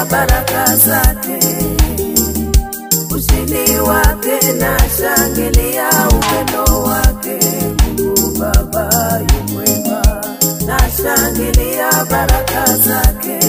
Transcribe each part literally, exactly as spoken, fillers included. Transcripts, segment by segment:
baraka zake, ushindi wake na shangilia upendo wake. Mungu Baba yu mwema, na shangilia baraka zake,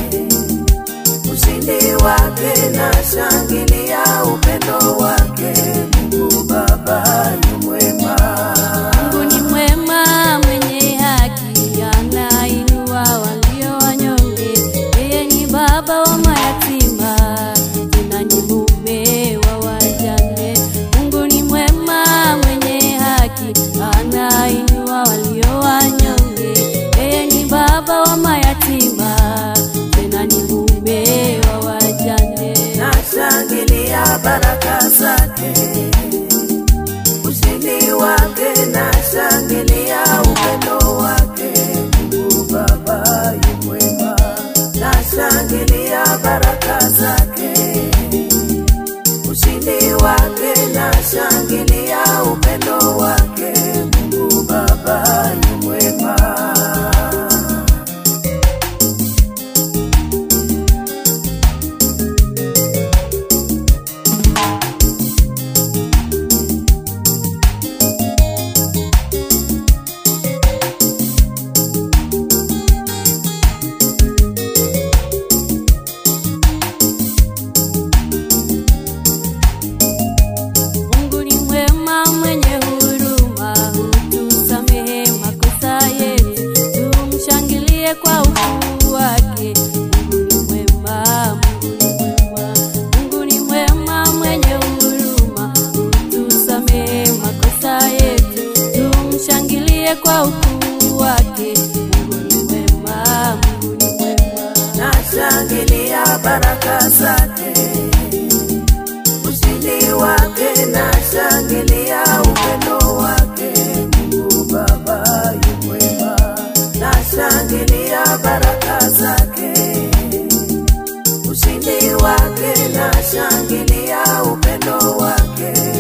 ushindi wake na shangilia upendo wake. Mungu Baba yu mwema. Mungu ni mwema mwenye haki, anainua walio wanyonge. Yeye ni baba wa mayatima, tena ni mume wa wajane. Mungu ni mwema mwenye haki, anainua walio wanyonge. Yeye ni baba wa mayatima, tena ni mume wa wajane. Na shangilia baraka zake, ushindi wake na shangilia upendo wake. Mungu Baba yu mwema, na shangilia baraka zake, ushindi wake na shangilia upendo wake. Mungu Baba yu mwema. Kwa ukuu wake. Mungu ni mwema, Mungu ni mwema. Mungu ni mwema mwenye huruma, utusamehe makosa yetu, tumshangilie kwa ukuu wake. Mungu ni mwema, Mungu ni mwema. Na shangilia baraka zake, ushindi wake na shangilia upendo wake. Mungu Baba yu mwema, na shangilia baraka zake, ushindi wake na shangilia upendo wake.